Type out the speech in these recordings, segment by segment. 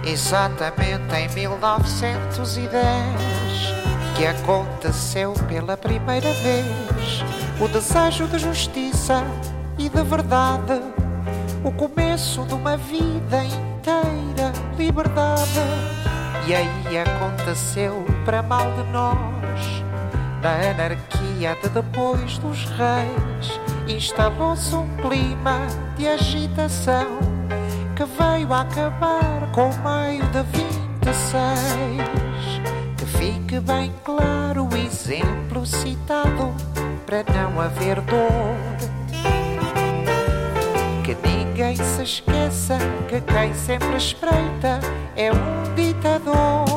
Exatamente em 1910 que aconteceu pela primeira vez o desejo de justiça e de verdade, o começo de uma vida inteira, liberdade. E aí aconteceu para mal de nós, na anarquia de depois dos reis, instalou-se um clima de agitação que veio a acabar com maio de 26. Que fique bem claro o exemplo citado para não haver dor. Que ninguém se esqueça que quem sempre espreita é um ditador.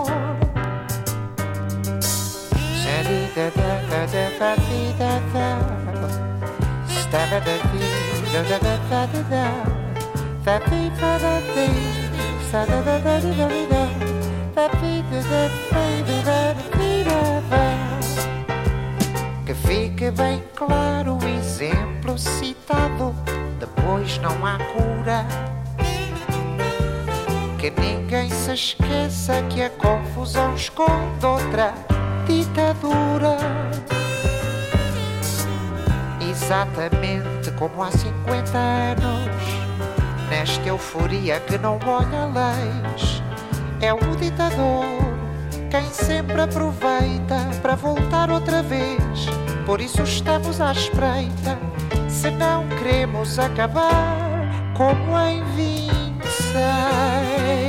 Que fique bem claro o exemplo citado, depois não há cura. Que ninguém se esqueça que a confusão esconde outra ditadura. Exatamente como há 50 anos, nesta euforia que não olha leis, é o ditador quem sempre aproveita para voltar outra vez. Por isso estamos à espreita, se não queremos acabar como em 26.